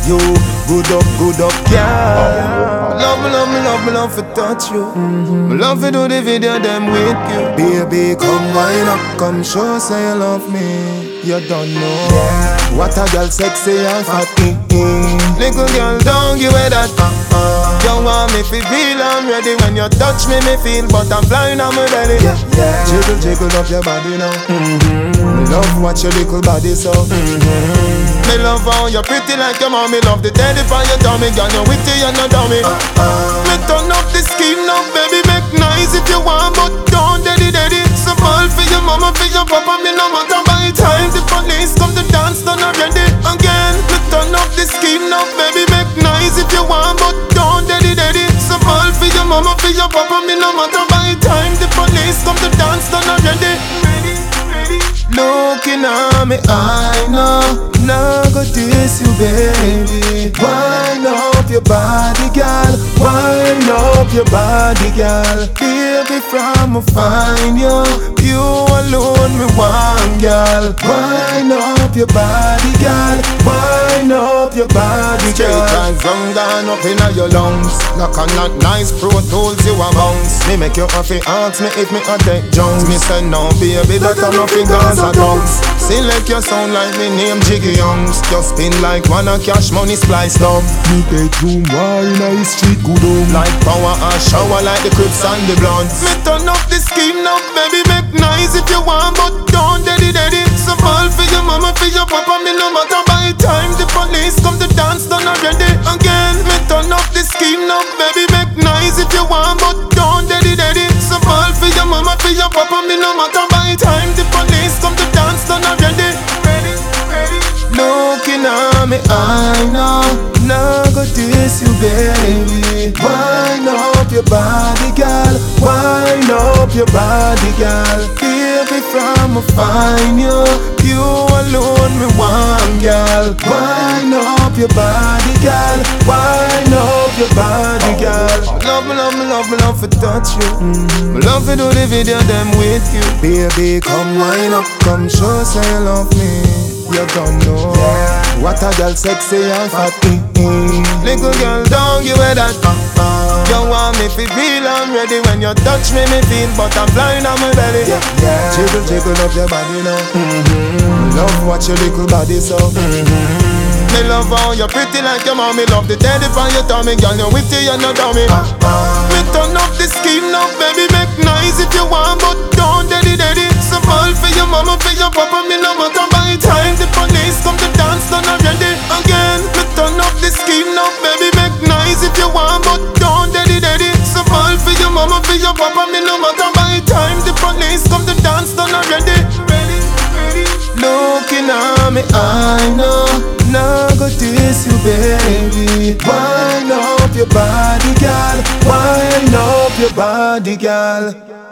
You good up, yeah. Me love to touch you. Me love to do the video them with you. Baby, come wind up, come show say you love me. You don't know what a girl sexy and fat. Little girl, don't give away that. You want me to feel I'm ready. When you touch me feel but I'm flying on my belly. Jiggle up your body now. Me love watch your little body so. Me love how you're pretty like your mommy. Love the daddy for your tummy. Girl, you're witty, you're not dummy. Me turn up the scheme now, baby. Make nice if you want, but don't daddy. Some ball for your mama, for your papa. Me no matter by time the police come to dance, done already. Again, me turn up the scheme now, baby. Make nice if you want, but don't daddy. Some ball for your mama, for your papa. Me no matter by time the police come to dance, done already. Looking at me, I know not go diss you, baby. Wind up your body, girl. Wind up your body, girl. Baby, from a find you, you alone me one, girl. Wind up your body, girl. Wind up your body, girl. Straight and drum down up in your lungs. Knock on that nice Pro Tools you a bounce. Me make you happy, ask me if me a take Jones. Me say no, baby, that I'm nothing cause I dogs. Select your sound like me name Jiggy Youngs. Just spin like one a cash money splice love. Me bedroom wine in the street good home. Like power and shower like the Crips and the Bloods. Me turn up the scheme now, baby, make nice if you want, but don't daddy. Some ball for your mama, for your papa. Me no matter by time the police come to dance, done already. Again, me turn up the scheme now, baby, make nice if you want, but don't daddy. Some ball for your mama, for your papa. Me no matter by time the police come to dance, done already. Looking at me, I know not go diss you, baby. Wind up your body, girl. Wind up your body, girl. Baby, from a find you, you alone me one, girl. Wind up your body, girl. Wind up your body, girl. Me love to touch you. Me love to do the video them with you. Baby, come wind up, come show say you love me. You don't know what a girl sexy and fat. Little girl, don't give away that. You want me to feel I'm ready. When you touch me feel but I'm flying on my belly. Jiggle up your body now. Love watch your little body so. Me love how you're pretty like your mommy. Love the daddy for your tummy. Girl, you're witty, you're not dummy. Me turn up the scheme now, baby. Make nice if you want, but don't daddy. Some ball for your mama, for your papa. Me no matter by time the police come to dance, done already. Again, me turn up the scheme now, baby. Make nice if you want, but don't daddy. Some ball for your mama, for your papa. Me no matter by time the police come to dance, done already. Looking at me, I know not go diss you, baby. Wind up your body, girl. Wind up your body, girl.